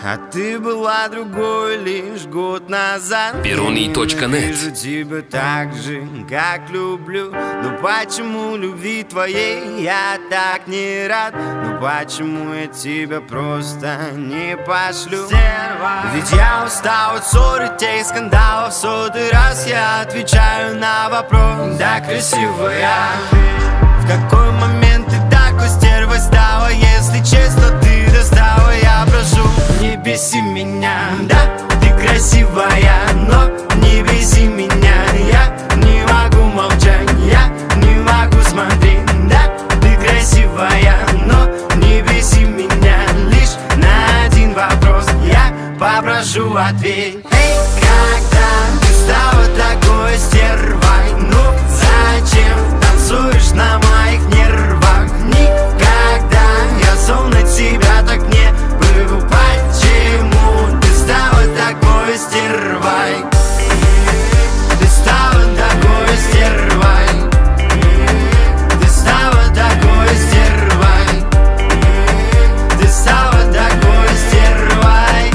А ты была другой лишь год назад. Перуний.нет. Вижу тебя так же, как люблю. Но почему любви твоей я так не рад? Ну почему я тебя просто не пошлю? Ведь я устал от ссор и тех скандалов. В сотый раз я отвечаю на вопрос: да, красивая. В какой момент ты такой стервой стала? Если честно, ты достала. Я прошу, не беси меня. Да, ты красивая, но не беси меня. Я не могу молчать, я не могу смотреть. Да, ты красивая, но не беси меня. Лишь на один вопрос я попрошу ответь. Эй, когда ты стала такой стервой? Ну зачем танцуешь на моих нервах? Никогда я словно тебя так не был. Почему ты стала такой стервой? Ты стала такой стервой. Ты стала такой стервой. Ты стала такой стервой.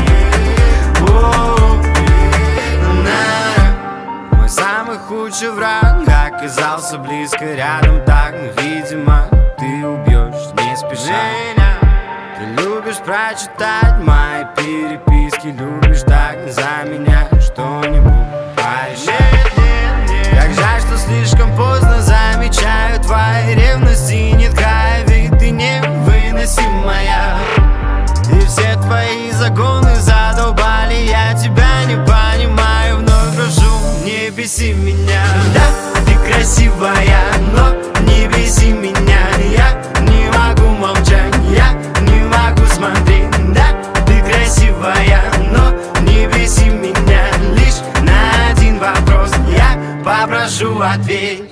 Мой самый худший враг оказался близко рядом так. Видимо, ты убьешь не спеша. Ты любишь прочитать мои переписки, любишь так за меня что-нибудь порешать. Как жаль, что слишком поздно замечаю твои ревности. Нет края, ведь ты невыносимая. И все твои загоны задолбали. Я тебя не понимаю, вновь прошу, не беси меня. Да, ты красивая, но не беси меня. Я не могу молчать, я не могу смотреть. Да, ты красивая, но не беси меня. Лишь на один вопрос я попрошу ответь.